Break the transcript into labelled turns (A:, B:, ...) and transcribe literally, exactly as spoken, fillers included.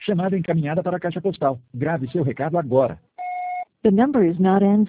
A: Chamada encaminhada para a caixa postal. Grave seu recado agora.
B: The number is not answered.